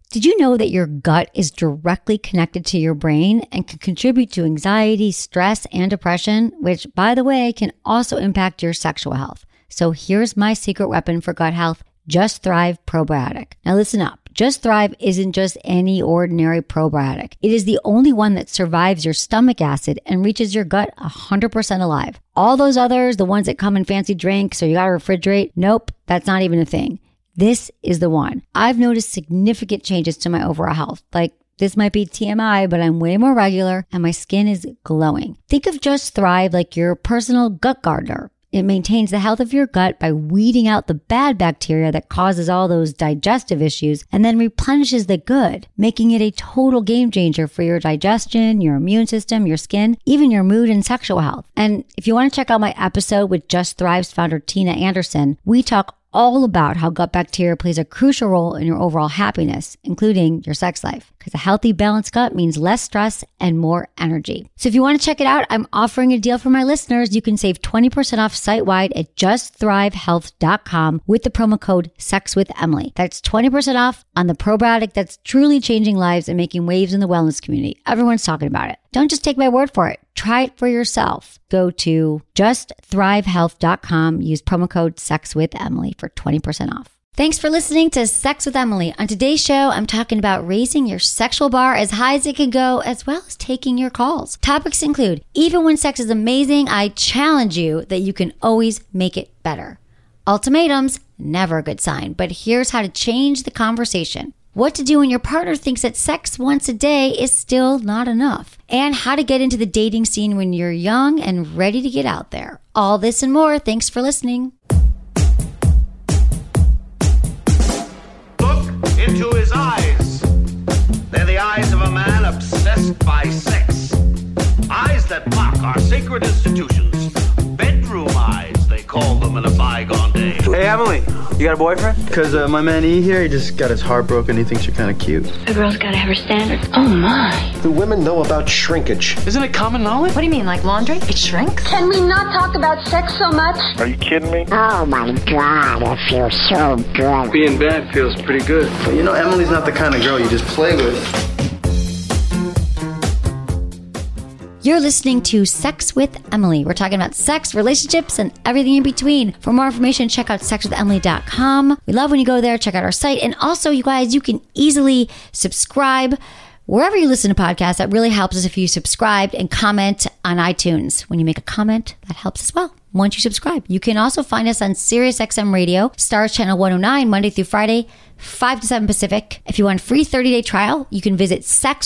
Did you know that your gut is directly connected to your brain and can contribute to anxiety, stress, and depression, which, by the way, can also impact your sexual health? So here's my secret weapon for gut health, Just Thrive Probiotic. Now listen up. Just Thrive isn't just any ordinary probiotic. It is the only one that survives your stomach acid and reaches your gut 100% alive. All those others, the ones that come in fancy drinks or you gotta refrigerate, nope, that's not even a thing. This is the one. I've noticed significant changes to my overall health. Like, this might be TMI, but I'm way more regular and my skin is glowing. Think of Just Thrive like your personal gut gardener. It maintains the health of your gut by weeding out the bad bacteria that causes all those digestive issues and then replenishes the good, making it a total game changer for your digestion, your immune system, your skin, even your mood and sexual health. And if you want to check out my episode with Just Thrive's founder, Tina Anderson, we talk all about how gut bacteria plays a crucial role in your overall happiness, including your sex life. Because a healthy, balanced gut means less stress and more energy. So if you want to check it out, I'm offering a deal for my listeners. You can save 20% off site-wide at justthrivehealth.com with the promo code SEXWithEmily. That's 20% off on the probiotic that's truly changing lives and making waves in the wellness community. Everyone's talking about it. Don't just take my word for it. Try it for yourself. Go to justthrivehealth.com. Use promo code SEXWithEmily for 20% off. Thanks for listening to Sex with Emily. On today's show, I'm talking about raising your sexual bar as high as it can go, as well as taking your calls. Topics include, even when sex is amazing, I challenge you that you can always make it better. Ultimatums, never a good sign, but here's how to change the conversation. What to do when your partner thinks that sex once a day is still not enough. And how to get into the dating scene when you're young and ready to get out there. All this and more. Thanks for listening. Look into his eyes. They're the eyes of a man obsessed by sex. Eyes that mock our sacred institutions. Bedroom eyes, they call them in a bygone day. Hey, Emily, you got a boyfriend? Because my man E here, he just got his heart broken. He thinks you're kind of cute. A girl's got to have her standards. Oh, my. Do women know about shrinkage? Isn't it common knowledge? What do you mean, like laundry? It shrinks? Can we not talk about sex so much? Are you kidding me? Oh, my God, it feels so good. Being bad feels pretty good. But you know, Emily's not the kind of girl you just play with. You're listening to Sex with Emily. We're talking about sex, relationships, and everything in between. For more information, check out sexwithemily.com. We love when you go there, check out our site. And also, you guys, you can easily subscribe wherever you listen to podcasts. That really helps us if you subscribe and comment on iTunes. When you make a comment, that helps as well. Once you subscribe, you can also find us on SiriusXM Radio, Stars Channel 109, Monday through Friday, 5 to 7 Pacific. If you want a free 30-day trial, you can visit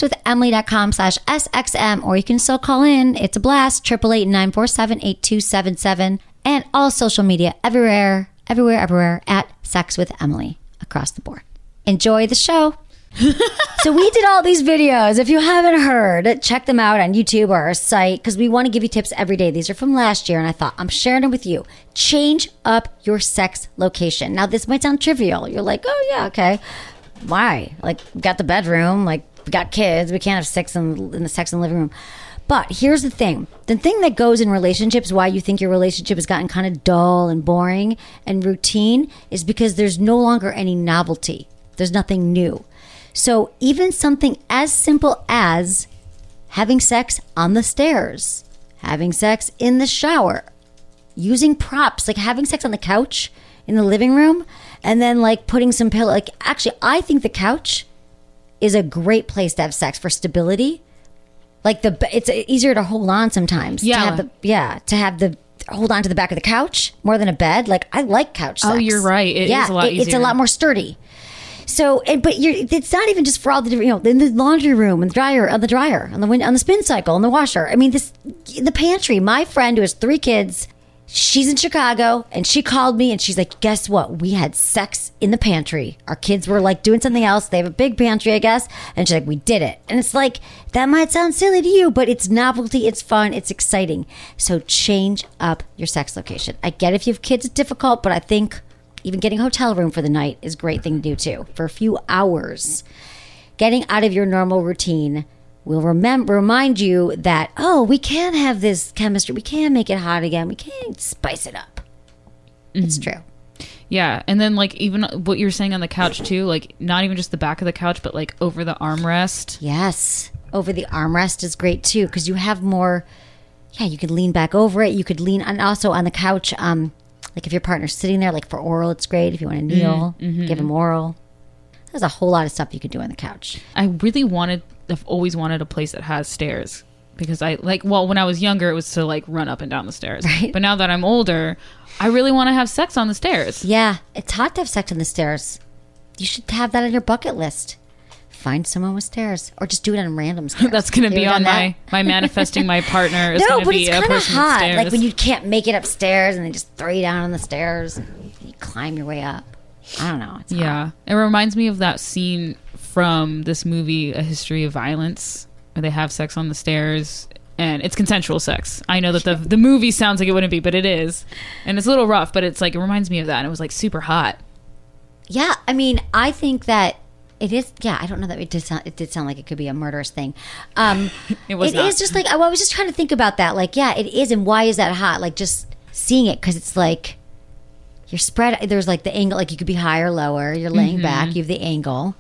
sexwithemily.com/SXM, or you can still call in. It's a blast, 888-947-8277. And all social media, everywhere, at Sex with Emily, across the board. Enjoy the show. So we did all these videos. If you haven't heard, check them out on YouTube or our site, because we want to give you tips every day. These are from last year, and I thought I'm sharing them with you. Change up your sex location. Now, this might sound trivial. You're like, oh, yeah, okay. Why? Like, we got the bedroom, like, we got kids. We can't have sex in the living room. But here's the thing. The thing that goes in relationships, why you think your relationship has gotten kind of dull and boring and routine, is because there's no longer any novelty. There's nothing new. So even something as simple as having sex on the stairs, having sex in the shower, using props, like having sex on the couch in the living room, and then like putting some pillow. Like, actually, I think the couch is a great place to have sex for stability. Like, it's easier to hold on sometimes. Yeah. To have the hold on to the back of the couch more than a bed. Like, I like couch sex. Oh, you're right. It is a lot easier. It's a lot more sturdy. So, it's not even just for all the different, in the laundry room, and the dryer, on the spin cycle, on the washer. I mean, the pantry. My friend who has 3 kids, she's in Chicago, and she called me and she's like, guess what? We had sex in the pantry. Our kids were like doing something else. They have a big pantry, I guess. And she's like, we did it. And it's like, that might sound silly to you, but it's novelty, it's fun, it's exciting. So change up your sex location. I get if you have kids, it's difficult, but I think even getting a hotel room for the night is a great thing to do too. For a few hours, getting out of your normal routine will remind you that, oh, we can have this chemistry. We can make it hot again. We can spice it up. Mm-hmm. It's true. Yeah, and then like even what you're saying on the couch too, like not even just the back of the couch, but like over the armrest. Yes, over the armrest is great too because you have more. Yeah, you could lean back over it. You could lean, and also on the couch. Like if your partner's sitting there, like for oral, it's great. If you want to kneel, give them oral. There's a whole lot of stuff you could do on the couch. I've always wanted a place that has stairs because when I was younger, it was to like run up and down the stairs. Right. But now that I'm older, I really want to have sex on the stairs. Yeah, it's hot to have sex on the stairs. You should have that on your bucket list. Find someone with stairs, or just do it on random stairs. That's going to be on my manifesting my partner. Is No, going to but be it's a kind of person hot. with stairs. Like when you can't make it upstairs, and they just throw you down on the stairs, and you climb your way up. I don't know. It's hot. It reminds me of that scene from this movie, A History of Violence, where they have sex on the stairs. And it's consensual sex. I know that the movie sounds like it wouldn't be, but it is. And it's a little rough, but it's like, it reminds me of that. And it was like super hot. Yeah, I mean, I think that it is. Yeah, I don't know that it did sound like it could be a murderous thing. It was not. It is just like, I was just trying to think about that. Like, yeah, it is. And why is that hot? Like just seeing it, because it's like you're spread. There's like the angle, like you could be higher, lower. You're laying back. You have the angle.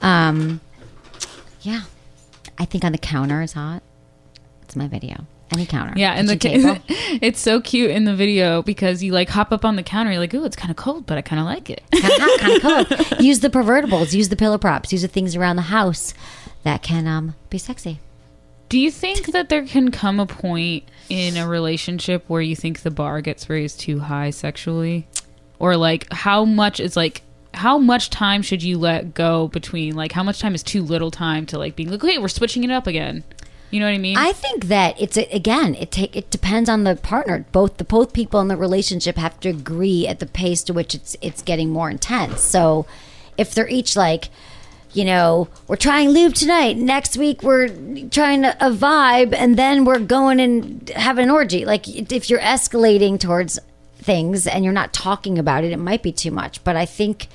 Yeah, I think on the counter is hot. It's my video. Any counter. Yeah, and it's so cute in the video because you like hop up on the counter. You're like, ooh, it's kind of cold, but I kind of like it. Kind of cold. Use the pervertibles. Use the pillow props. Use the things around the house that can be sexy. Do you think that there can come a point in a relationship where you think the bar gets raised too high sexually? Or like how much time should you let go between, like how much time is too little time to like being like, okay, we're switching it up again? You know what I mean? I think that it depends on the partner. Both people in the relationship have to agree at the pace to which it's getting more intense. So if they're each like, you know, we're trying lube tonight, next week we're trying a vibe, and then we're going and having an orgy. Like if you're escalating towards things and you're not talking about it, it might be too much. But I think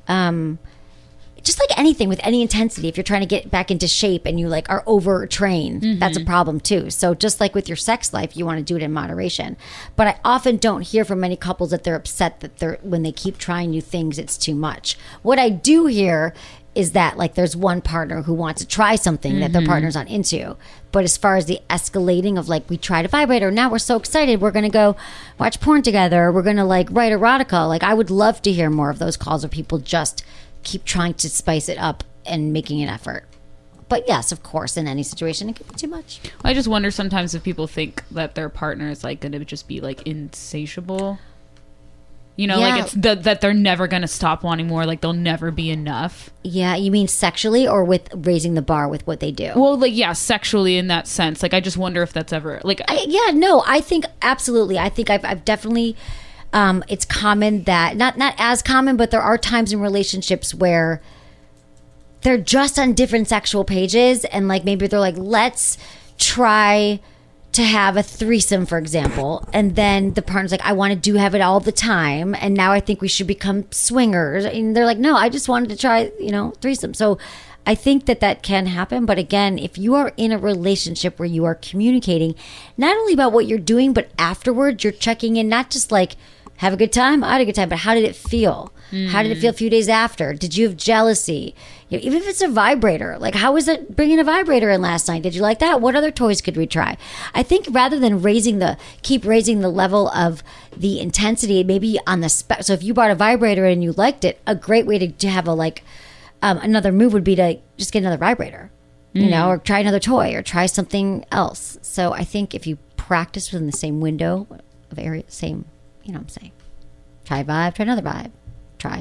just like anything with any intensity, if you're trying to get back into shape and you like are overtrained, that's a problem too. So just like with your sex life, you want to do it in moderation. But I often don't hear from many couples that they're upset that when they keep trying new things, it's too much. What I do hear is that like there's one partner who wants to try something that their partner's not into. But as far as the escalating of like, we tried a vibrator, now we're so excited, we're going to go watch porn together, we're going to like write erotica. Like I would love to hear more of those calls where people just keep trying to spice it up and making an effort. But yes, of course, in any situation, it could be too much. I just wonder sometimes if people think that their partner is like going to just be like insatiable. You know, like it's that they're never going to stop wanting more. Like they'll never be enough. Yeah, you mean sexually or with raising the bar with what they do? Well, like, yeah, sexually in that sense. Like, I just wonder if that's ever like. I think absolutely. I think I've definitely. It's common that not as common, but there are times in relationships where they're just on different sexual pages, and like maybe they're like, let's try to have a threesome, for example, and then the partner's like, I want to have it all the time, and now I think we should become swingers, and they're like, no, I just wanted to try, threesome. So I think that can happen, but again, if you are in a relationship where you are communicating not only about what you're doing, but afterwards you're checking in, not just like, have a good time? I had a good time, but how did it feel? How did it feel a few days after? Did you have jealousy? Even if it's a vibrator, like how was it bringing a vibrator in last night? Did you like that? What other toys could we try? I think rather than keep raising the level of the intensity, maybe on the so if you bought a vibrator and you liked it, a great way to have another move would be to just get another vibrator, or try another toy or try something else. So I think if you practice within the same window of area, same. You know what I'm saying? Try a vibe, try another vibe. Try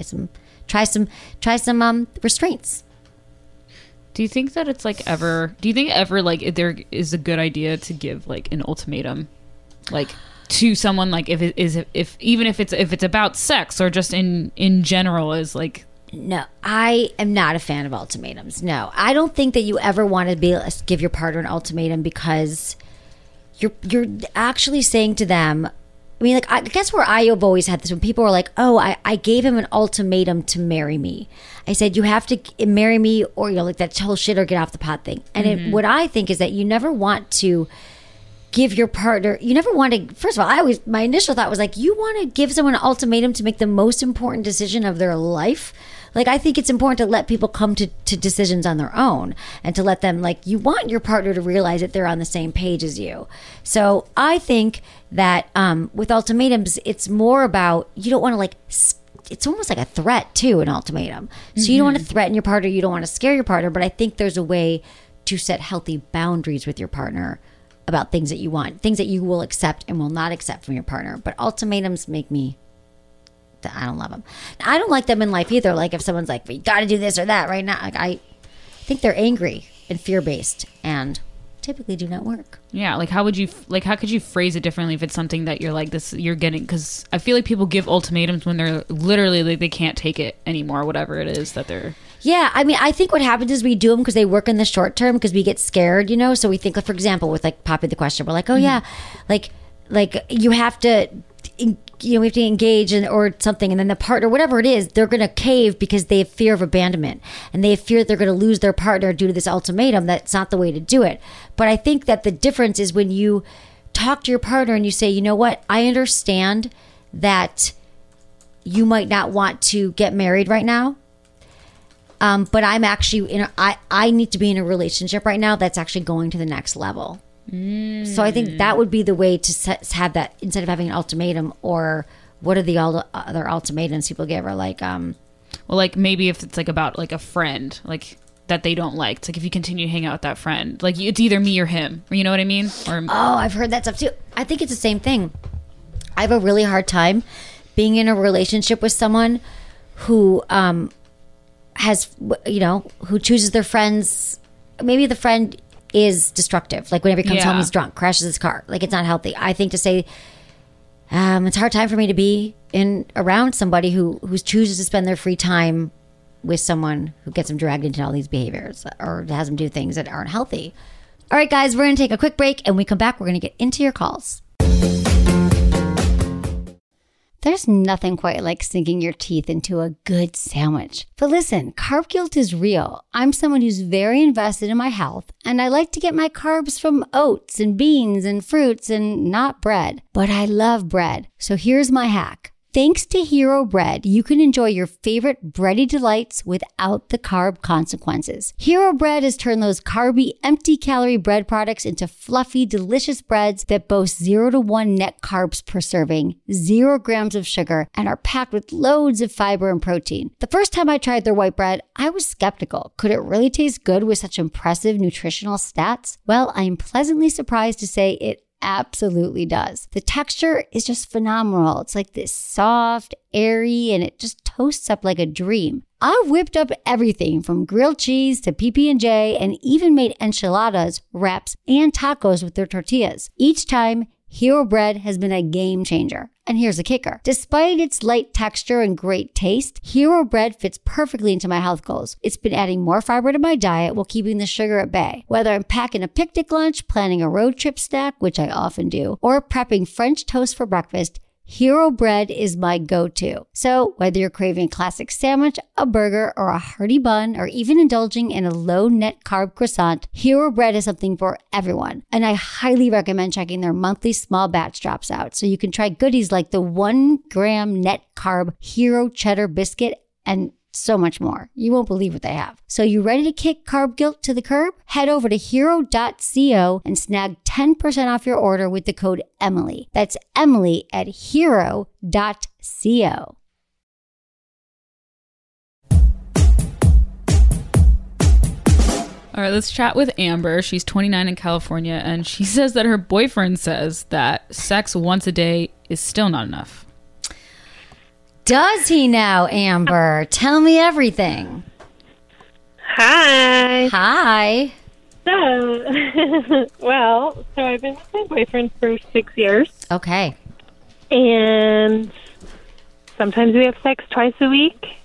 some restraints. Do you think that it's like ever like there is a good idea to give like an ultimatum like to someone, like if it's about sex or just in general, is like. No, I am not a fan of ultimatums. No, I don't think that you ever want to give your partner an ultimatum, because you're actually saying to them, I mean, like, I guess where I've always had this, when people were like, oh, I gave him an ultimatum to marry me. I said, you have to marry me, or, like that whole shit or get off the pot thing. And what I think is that you never want to give your partner, you never want to, first of all, my initial thought was like, you want to give someone an ultimatum to make the most important decision of their life? Like, I think it's important to let people come to decisions on their own and to let them, like, you want your partner to realize that they're on the same page as you. So I think that with ultimatums, it's more about, you don't want to like, it's almost like a threat too, an ultimatum. So you don't want to threaten your partner. You don't want to scare your partner. But I think there's a way to set healthy boundaries with your partner about things that you want, things that you will accept and will not accept from your partner. But ultimatums make me, I don't love them. I don't like them in life either. Like if someone's like, well, you got to do this or that right now. Like I think they're angry and fear-based and typically do not work. Yeah, like how could you phrase it differently if it's something that you're like this, you're getting, because I feel like people give ultimatums when they're literally like they can't take it anymore, whatever it is that they're. Yeah, I mean, I think what happens is we do them because they work in the short term because we get scared, you know? So we think, like, for example, with like Poppy the Question, we're like, oh yeah, like you have to, we have to engage or something. And then the partner, whatever it is, they're going to cave because they have fear of abandonment and they have fear that they're going to lose their partner due to this ultimatum. That's not the way to do it. But I think that the difference is when you talk to your partner and you say, you know what, I understand that you might not want to get married right now. But I'm actually I need to be in a relationship right now that's actually going to the next level. So I think that would be the way to have that instead of having an ultimatum. Or what are the other ultimatums people give? Or like, well, like maybe if it's like about like a friend, like that they don't like. It's like if you continue to hang out with that friend, like it's either me or him. Or you know what I mean? Or I've heard that stuff too. I think it's the same thing. I have a really hard time being in a relationship with someone who has, who chooses their friends. Maybe the friend is destructive. Like whenever he comes home, he's drunk, crashes his car. Like it's not healthy. I think to say, it's a hard time for me to be around somebody who chooses to spend their free time with someone who gets them dragged into all these behaviors or has them do things that aren't healthy. All right, guys, we're going to take a quick break, and when we come back, we're going to get into your calls. There's nothing quite like sinking your teeth into a good sandwich. But listen, carb guilt is real. I'm someone who's very invested in my health, and I like to get my carbs from oats and beans and fruits and not bread. But I love bread. So here's my hack. Thanks to Hero Bread, you can enjoy your favorite bready delights without the carb consequences. Hero Bread has turned those carby, empty-calorie bread products into fluffy, delicious breads that boast 0 to 1 net carbs per serving, 0 grams of sugar, and are packed with loads of fiber and protein. The first time I tried their white bread, I was skeptical. Could it really taste good with such impressive nutritional stats? Well, I am pleasantly surprised to say it absolutely does. The texture is just phenomenal. It's like this soft, airy, and it just toasts up like a dream. I've whipped up everything from grilled cheese to PB&J and even made enchiladas, wraps, and tacos with their tortillas. Each time, Hero Bread has been a game changer. And here's the kicker. Despite its light texture and great taste, Hero Bread fits perfectly into my health goals. It's been adding more fiber to my diet while keeping the sugar at bay. Whether I'm packing a picnic lunch, planning a road trip snack, which I often do, or prepping French toast for breakfast, Hero Bread is my go-to. So whether you're craving a classic sandwich, a burger, or a hearty bun, or even indulging in a low-net carb croissant, Hero Bread is something for everyone. And I highly recommend checking their monthly small batch drops out so you can try goodies like the 1 gram net carb Hero Cheddar Biscuit and so much more. You won't believe what they have. So you ready to kick carb guilt to the curb? Head over to hero.co and snag 10% off your order with the code Emily. That's Emily at hero.co. All right, let's chat with Amber. She's 29 in California, and she says that her boyfriend says that sex once a day is still not enough. Does he now, Amber? Tell me everything. Hi. Hi. So, I've been with my boyfriend for 6 years. Okay. And sometimes we have sex twice a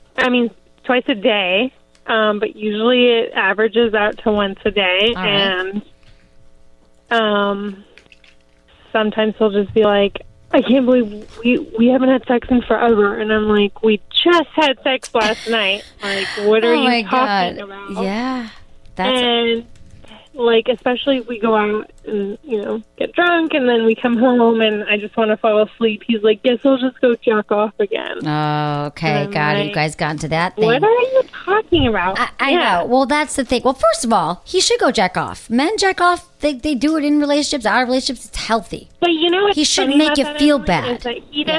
day. But usually it averages out to once a day. All right. And sometimes he'll just be like, I can't believe we haven't had sex in forever. And I'm like, we just had sex last night. Like, what are you talking about? Yeah. like, especially if we go out and, you know, get drunk and then we come home and I just want to fall asleep, he's like, guess I'll just go jack off again. Oh, okay. Got it. You guys got into that thing. What are you talking about? I know. Well, that's the thing. Well, first of all, he should go jack off. Men jack off. They do it in relationships, out of relationships. It's healthy. But you know what? He shouldn't make you feel bad. Is that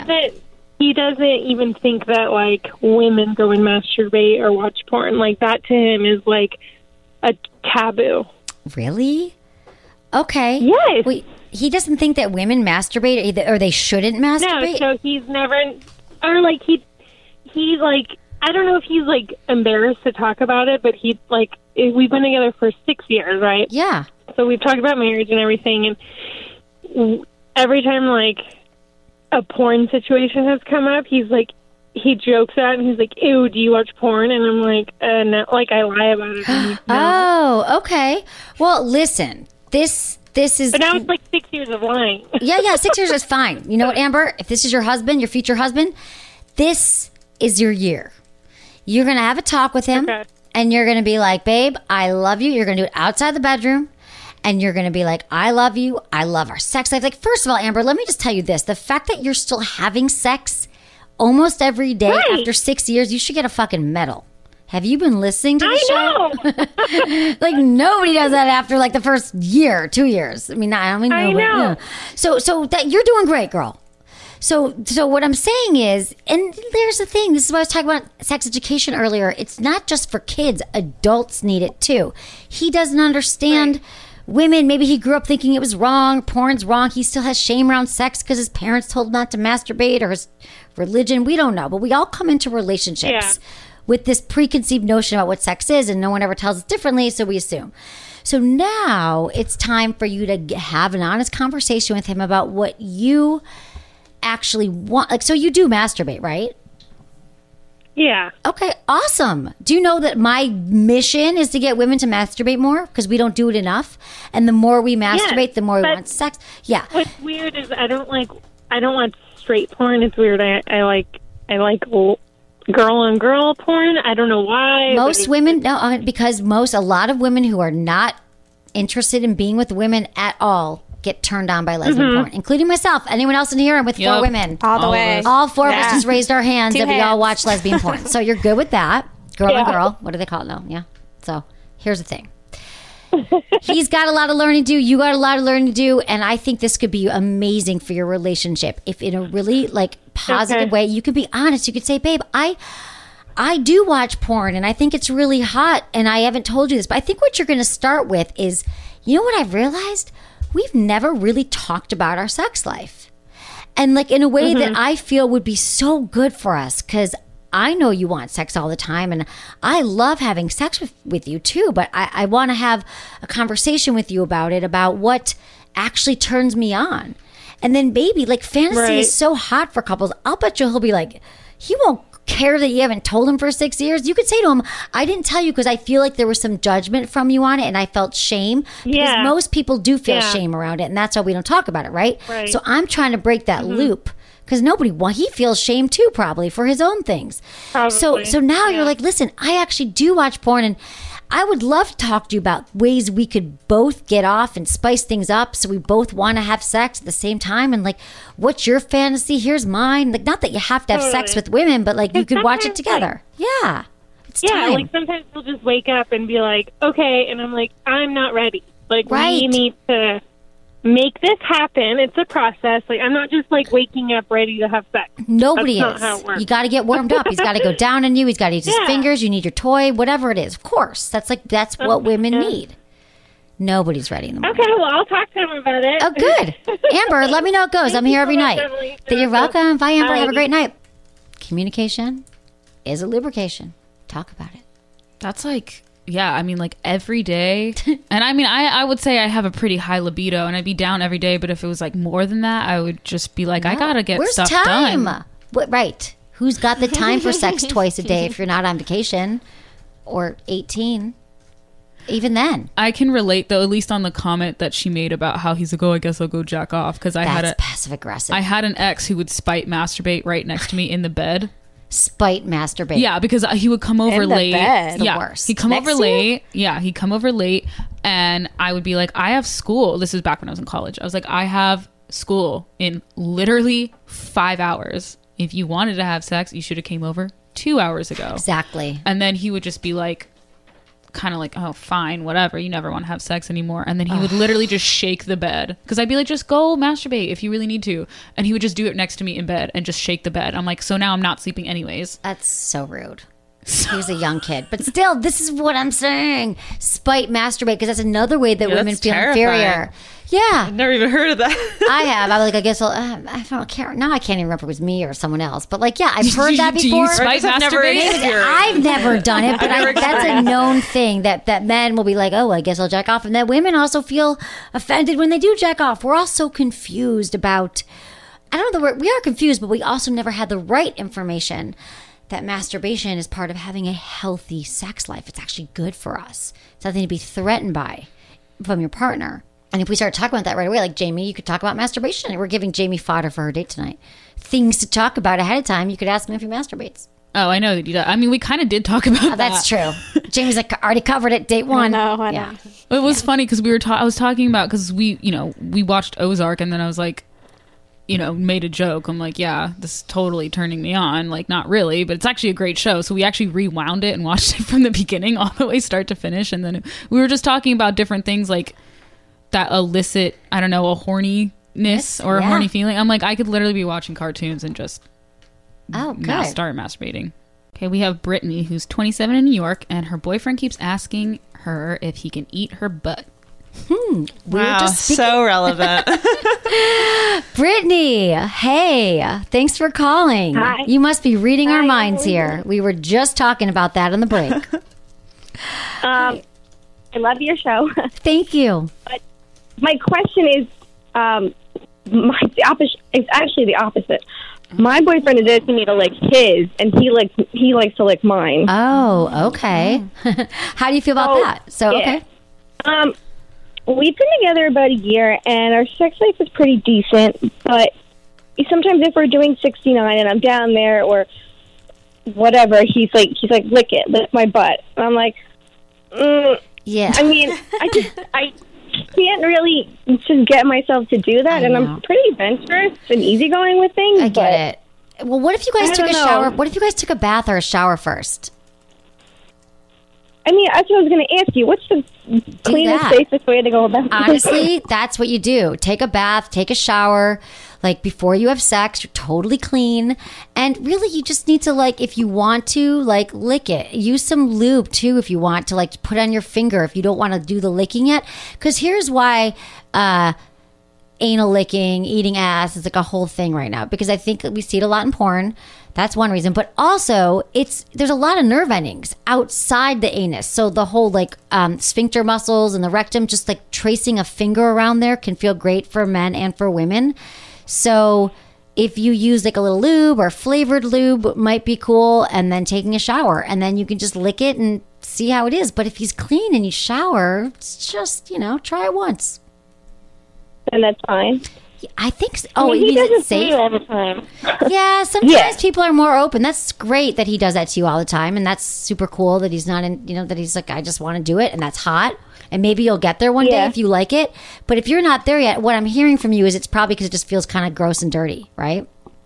he doesn't even think that, like, women go and masturbate or watch porn. Like, that to him is like a taboo. Really? Okay. Yes. Wait, he doesn't think that women masturbate or they shouldn't masturbate? No, so he's never, or like he like, I don't know if he's like embarrassed to talk about it, but he like, we've been together for 6 years, right? Yeah. So we've talked about marriage and everything, and every time like a porn situation has come up, he's like, he jokes out and he's like, ew, do you watch porn? And I'm like, no, like I lie about it. And no. Oh, okay. Well, listen, this is... But now it's like 6 years of lying. Yeah, 6 years is fine. You know what, Amber? If this is your husband, your future husband, this is your year. You're going to have a talk with him, and you're going to be like, babe, I love you. You're going to do it outside the bedroom, and you're going to be like, I love you. I love our sex life. Like, first of all, Amber, let me just tell you this. The fact that you're still having sex almost every day after 6 years, you should get a fucking medal. Have you been listening to the show? Like, nobody does that after like the first year, 2 years. I mean, I know. Yeah. So that you're doing great, girl. So what I'm saying is, and there's the thing, this is why I was talking about sex education earlier. It's not just for kids. Adults need it too. He doesn't understand women. Maybe he grew up thinking it was wrong. Porn's wrong. He still has shame around sex because his parents told him not to masturbate, or his religion. We don't know. But we all come into relationships with this preconceived notion about what sex is, and no one ever tells us differently, so we assume. So now it's time for you to have an honest conversation with him about what you actually want. Like, so you do masturbate, right? Yeah. Okay, awesome. Do you know that my mission is to get women to masturbate more? Because we don't do it enough. And the more we masturbate, the more we want sex. Yeah. What's weird is I don't want straight porn. It's weird. I like girl on girl porn. I don't know why. Most women, because a lot of women who are not interested in being with women at all get turned on by lesbian porn, including myself. Anyone else in here? I'm with 4 women. All the way. All 4 of us just raised our hands that we all watch lesbian porn. So you're good with that. Girl on girl. What do they call it now? Yeah. So here's the thing. He's got a lot of learning to do. You got a lot of learning to do. And I think this could be amazing for your relationship. If in a really like positive way, you could be honest. You could say, babe, I do watch porn and I think it's really hot. And I haven't told you this, but I think what you're going to start with is, you know what I've realized? We've never really talked about our sex life. And like in a way that I feel would be so good for us, because I know you want sex all the time and I love having sex with you too, but I want to have a conversation with you about it, about what actually turns me on. And then baby, like fantasy is so hot for couples. I'll bet you he'll be like, he won't care that you haven't told him for 6 years. You could say to him, I didn't tell you because I feel like there was some judgment from you on it and I felt shame. Because most people do feel shame around it, and that's why we don't talk about it, right? So I'm trying to break that loop, because he feels shame too, probably for his own things. So now you're like, listen, I actually do watch porn, and I would love to talk to you about ways we could both get off and spice things up so we both want to have sex at the same time. And like, what's your fantasy? Here's mine. Like, not that you have to have sex with women, but like you could watch it together. It's time. Like sometimes we'll just wake up and be like, okay. And I'm like, I'm not ready. Like, we need to make this happen. It's a process. Like, I'm not just like waking up ready to have sex. Nobody That's is. Not how it works. You got to get warmed up. He's got to go down on you. He's got to use his fingers. You need your toy, whatever it is. Of course. That's what women need. Nobody's ready in the morning. Okay, well, I'll talk to him about it. Oh, good. Amber, let me know how it goes. I'm here every night. You're welcome. Bye, Amber. Have a great night. Communication is a lubrication. Talk about it. That's like... Yeah, I mean, like every day. And I mean, I would say I have a pretty high libido and I'd be down every day. But if it was like more than that, I would just be like, I got to get stuff done. Right. Who's got the time for sex twice a day if you're not on vacation or 18? Even then. I can relate, though, at least on the comment that she made about how he's like, oh, I guess I'll go jack off. Because That's passive aggressive. I had an ex who would spite masturbate right next to me in the bed. Spite masturbate. Yeah, because he would come over late. The worst. He'd come over late. Yeah, he'd come over late. And I would be like, I have school. This is back when I was in college. I was like, I have school in literally 5 hours. If you wanted to have sex, you should have came over 2 hours ago. Exactly. And then he would just be like, kind of like, oh, fine, whatever. You never want to have sex anymore. And then he would literally just shake the bed. Because I'd be like, just go masturbate if you really need to. And he would just do it next to me in bed and just shake the bed. I'm like, so now I'm not sleeping anyways. That's so rude. He's a young kid. But still, this is what I'm saying. Spite masturbate, because that's another way that women feel inferior. Yeah. I've never even heard of that. I have. I was like, I guess I don't care. Now I can't even remember if it was me or someone else. But like, yeah, I've heard that before. Do you spite masturbate? I've never done it, but that's a known thing that men will be like, oh, I guess I'll jack off. And that women also feel offended when they do jack off. We're all so confused about, I don't know the word, we are confused, but we also never had the right information that masturbation is part of having a healthy sex life. It's actually good for us. It's nothing to be threatened by from your partner. And if we start talking about that right away, like Jamie, you could talk about masturbation. We're giving Jamie fodder for her date tonight. Things to talk about ahead of time. You could ask him if he masturbates. Oh, I know that you do. I mean, we kind of did talk about that. That's true. Jamie's like, already covered it, date one. I know. It was funny because I was talking about, because we watched Ozark, and then I was like, made a joke. I'm like, yeah, this is totally turning me on. Like, not really, but it's actually a great show. So we actually rewound it and watched it from the beginning all the way start to finish. And then we were just talking about different things like that elicit, I don't know, a horniness or a horny feeling. I'm like, I could literally be watching cartoons and just start masturbating. Okay, we have Brittany, who's 27 in New York, and her boyfriend keeps asking her if he can eat her butt. Wow, so relevant. Brittany, hey, thanks for calling. Hi. You must be reading our minds here. We were just talking about that on the break. I love your show. Thank you. But my question is, it's actually the opposite. My boyfriend is asking me to lick his, and he likes to lick mine. Oh, okay. How do you feel about that? So, yeah. Okay. We've been together about a year, and our sex life is pretty decent, but sometimes if we're doing 69 and I'm down there or whatever, he's like, lick my butt. And I'm like, yeah. I mean, I can't really just get myself to do that, and I'm pretty adventurous and easygoing with things. I get it. Well, what if you guys took a shower? What if you guys took a bath or a shower first? I mean, that's what I was going to ask you. What's the cleanest, safest way to go about it? Honestly, that's what you do. Take a bath, take a shower. Like, before you have sex, you're totally clean. And really, you just need to, like, if you want to, like, lick it. Use some lube, too, if you want to, like, put on your finger if you don't want to do the licking yet. Because here's why anal licking, eating ass is, like, a whole thing right now. Because I think we see it a lot in porn. That's one reason. But also, there's a lot of nerve endings outside the anus. So the whole like sphincter muscles and the rectum, just like tracing a finger around there can feel great for men and for women. So if you use like a little lube or flavored lube might be cool, and then taking a shower, and then you can just lick it and see how it is. But if he's clean and you shower, it's just, try it once. And that's fine. I think so. Oh, he doesn't say it all the time. Yeah, sometimes people are more open. That's great that he does that to you all the time, and that's super cool that he's not that he's like, I just want to do it, and that's hot. And maybe you'll get there one day if you like it. But if you're not there yet, what I'm hearing from you is it's probably because it just feels kind of gross and dirty, right?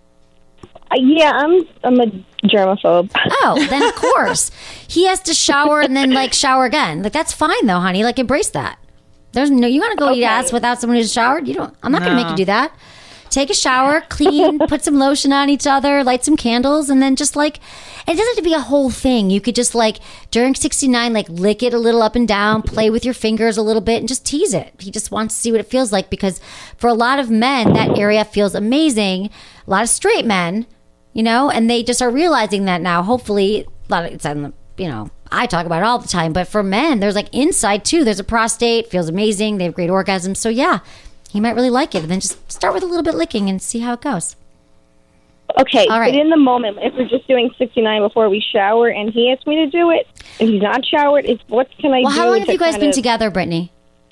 Yeah, I'm a germaphobe. Oh, then of course he has to shower and then like shower again. Like, that's fine though, honey. Like, embrace that. There's no, you want to go eat ass without someone who's showered? I'm not going to make you do that. Take a shower, clean, put some lotion on each other, light some candles, and then just like, it doesn't have to be a whole thing. You could just like, during 69, like lick it a little up and down, play with your fingers a little bit, and just tease it. He just wants to see what it feels like, because for a lot of men, that area feels amazing. A lot of straight men, and they just are realizing that now. Hopefully, a lot of it's on the, I talk about it all the time, but for men, there's like inside too. There's a prostate, feels amazing. They have great orgasms. So yeah, he might really like it. And then just start with a little bit licking and see how it goes. Okay. All right. But in the moment, if we're just doing 69 before we shower and he asks me to do it, and he's not showered, what can I do? Well, how long have you guys been together, Brittany?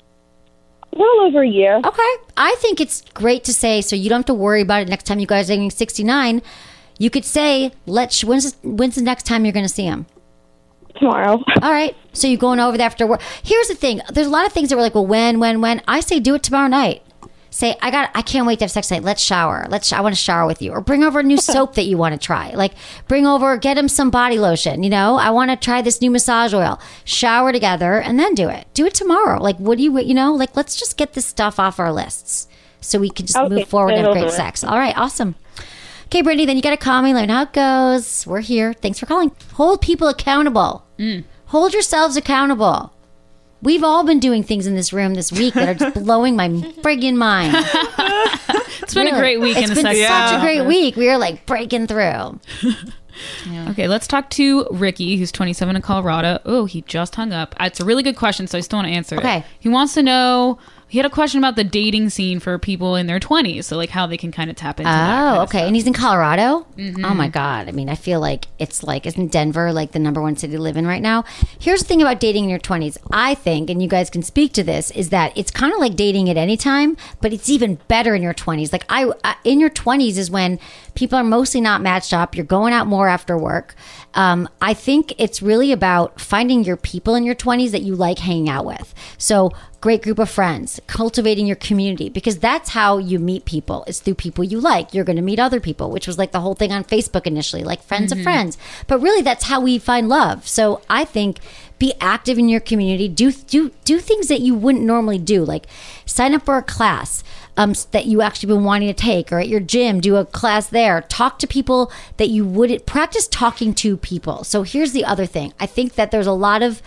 A little over a year. Okay. I think it's great to say, so you don't have to worry about it next time you guys are doing 69. You could say, when's the next time you're going to see him? Tomorrow. All right. So you're going over there after work. Here's the thing. There's a lot of things that we're like, well, when? I say do it tomorrow night. Say, I can't wait to have sex tonight. Let's shower. I want to shower with you. Or bring over a new soap that you want to try. Like, get him some body lotion. I want to try this new massage oil. Shower together and then do it. Do it tomorrow. Like, what do you, let's just get this stuff off our lists so we can just move forward and have great sex. All right. Awesome. Okay, Brittany, then you got to call me, let me know how it goes. We're here. Thanks for calling. Hold people accountable. Hold yourselves accountable. We've all been doing things in this room this week that are just blowing my friggin' mind. It's been a great week in the sex. It's been such a great week. We are like breaking through. Okay, let's talk to Ricky, who's 27 in Colorado. Oh, he just hung up. It's a really good question, so I still want to answer it. He wants to know... He had a question about the dating scene for people in their 20s. So, like, how they can kind of tap into that. Oh, okay. And he's in Colorado? Mm-hmm. Oh, my God. I mean, I feel like it's like, isn't Denver like the number one city to live in right now? Here's the thing about dating in your 20s. I think, and you guys can speak to this, is that it's kind of like dating at any time, but it's even better in your 20s. Like, in your 20s is when people are mostly not matched up. You're going out more after work. I think it's really about finding your people in your 20s that you like hanging out with. So, great group of friends, cultivating your community, because that's how you meet people. It's through people you like. You're going to meet other people, which was like the whole thing on Facebook initially, like friends of friends. But really, that's how we find love. So I think be active in your community. Do things that you wouldn't normally do, like sign up for a class that you actually been wanting to take, or at your gym, do a class there. Talk to people that you wouldn't. Practice talking to people. So here's the other thing. I think that there's a lot of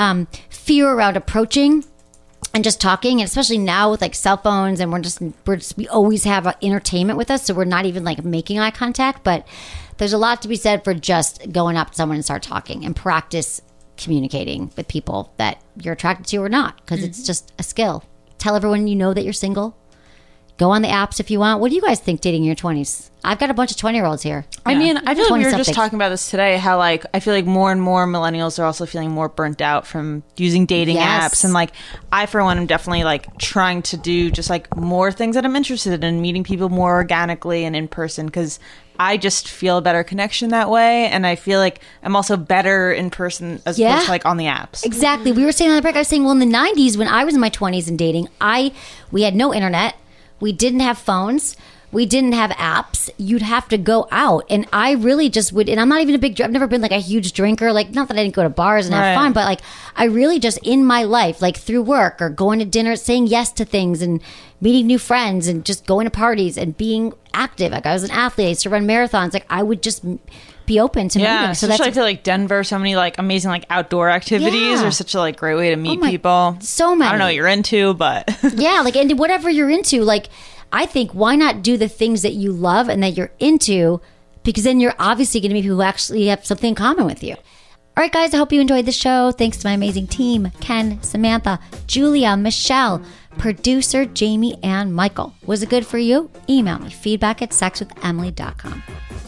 fear around approaching and just talking, and especially now with like cell phones, and we always have entertainment with us, so we're not even like making eye contact. But there's a lot to be said for just going up to someone and start talking and practice communicating with people that you're attracted to or not, because it's just a skill. Tell everyone you know that you're single. Go on the apps if you want. What do you guys think dating in your 20s? I've got a bunch of 20-year-olds here. I mean, I feel like we were just talking about this today, how like I feel like more and more millennials are also feeling more burnt out from using dating apps. And like I, for one, am definitely like trying to do just like more things that I'm interested in, meeting people more organically and in person, because I just feel a better connection that way. And I feel like I'm also better in person as opposed to like on the apps. Exactly. We were saying on the break, I was saying, well, in the 90s when I was in my 20s and dating, we had no internet. We didn't have phones. We didn't have apps. You'd have to go out. And I really just would, and I'm not even I've never been like a huge drinker. Like, not that I didn't go to bars and have fun, but like I really just in my life, like through work or going to dinner, saying yes to things and meeting new friends and just going to parties and being active. Like I was an athlete. I used to run marathons. Like I would just be open to meeting. So that's, I feel like Denver, so many like amazing like outdoor activities are such a like great way to meet people. So many. I don't know what you're into, but yeah, like, and whatever you're into, like I think why not do the things that you love and that you're into, because then you're obviously going to meet people who actually have something in common with you. All right, guys, I hope you enjoyed the show. Thanks to my amazing team, Ken, Samantha, Julia, Michelle, producer Jamie, and Michael. Was it good for you? Email me, feedback@sexwithemily.com.